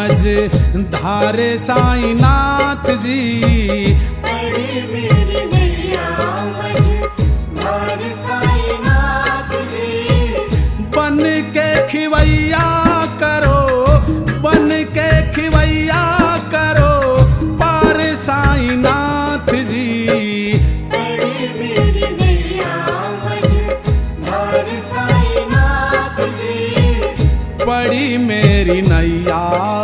मज धारे साईनाथ जी। पड़ी मेरी नैया मझ धार साईनाथ जी। बन के खिवैया करो, बन के खिवैया करो पार साईनाथ जी। पड़ी मेरी नैया मझ धार साईनाथ जी। पड़ी मेरी नैया।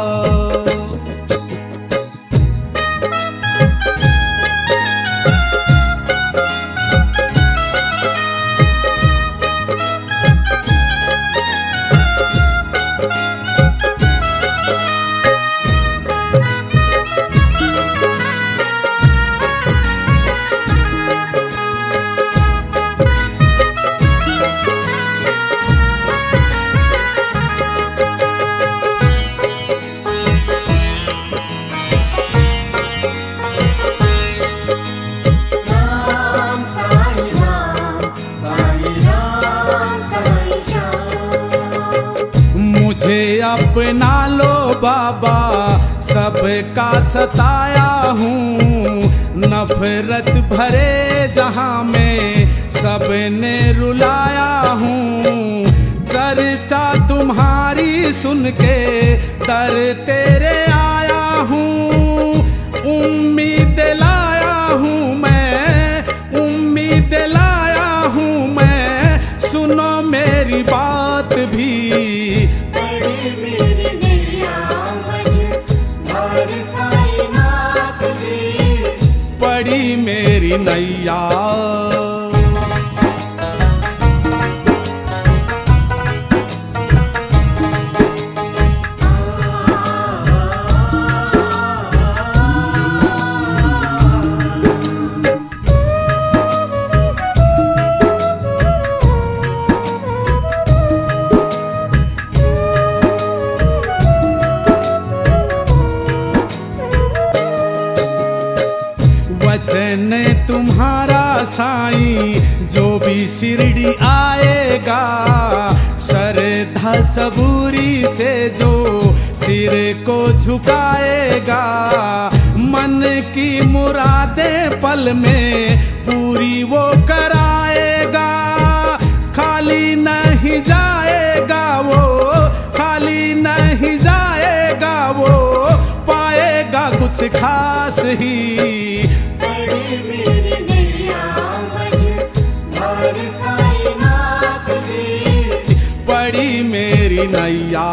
राम साई राम, साई राम साई श्याम। मुझे अपना लो बाबा, सबका सताया हूँ। नफरत भरे जहाँ में सबने रुलाया हूँ। चर्चा तुम्हारी सुन के दर तेरे आया हूँ। उम्मीद लाया हूँ मैं, उम्मीद लाया हूँ मैं, सुनो मेरी बात भी। पड़ी मेरी नैया मझ धार साईनाथ जी। पड़ी मेरी नैया। वचन तुम्हारा साईं जो भी शिरडी आएगा, श्रद्धा सबूरी से जो सिर को झुकाएगा। मन की मुरादें पल में पूरी वो कराएगा। खाली नहीं जाएगा वो, खाली नहीं जाएगा वो, पाएगा कुछ खास ही। पड़ी मेरी नैया मझ धार साईनाथ जी। पड़ी मेरी नैया।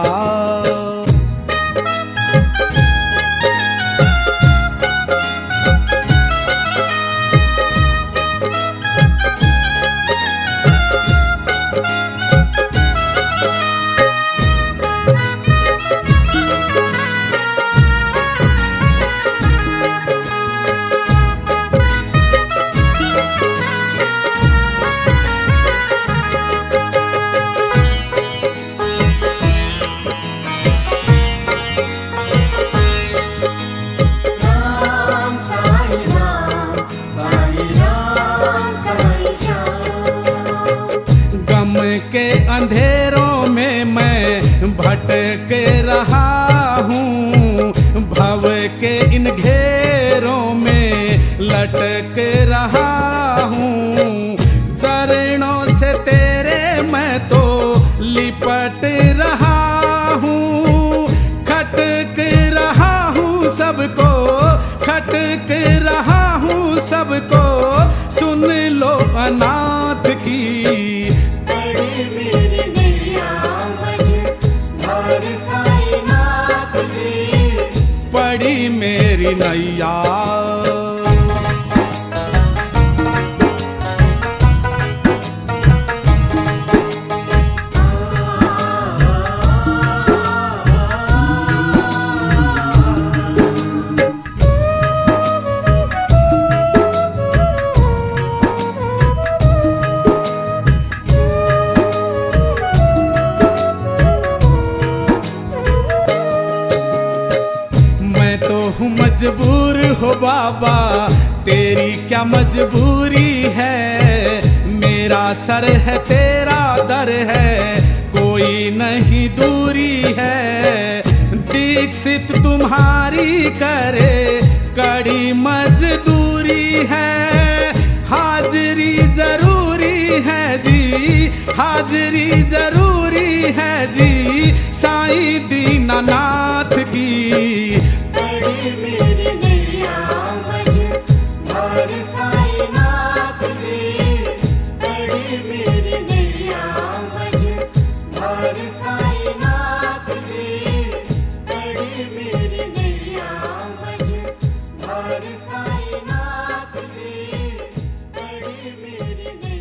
राम साई राम, साई राम साई श्याम। गम के अंधेरों में मैं भटक रहा हूँ। भव के इन घेरों में लटक रहा हूँ। चरणों से तेरे मैं तो लिपट रहा हूँ। खटक रहा हूँ सबको, खटक रहा हूँ सबको, सुन लो अनाथ की। पड़ी मेरी नैया मझ धार साईनाथ जी। पड़ी मेरी नैया। मजबूर हो बाबा, तेरी क्या मजबूरी है। मेरा सर है तेरा दर है, कोई नहीं दूरी है। दीक्षित तुम्हारी करे कड़ी मजदूरी है, हाजरी जरूरी है जी, हाजरी जरूरी है जी, साईं दीनानाथ की। कड़ी मेरी नैया मझधार साईनाथ जी, कड़ी मेरी नैया मझधार साईनाथ जी, कड़ी मेरी नैया मझधार साईनाथ जी, कड़ी मेरी नैया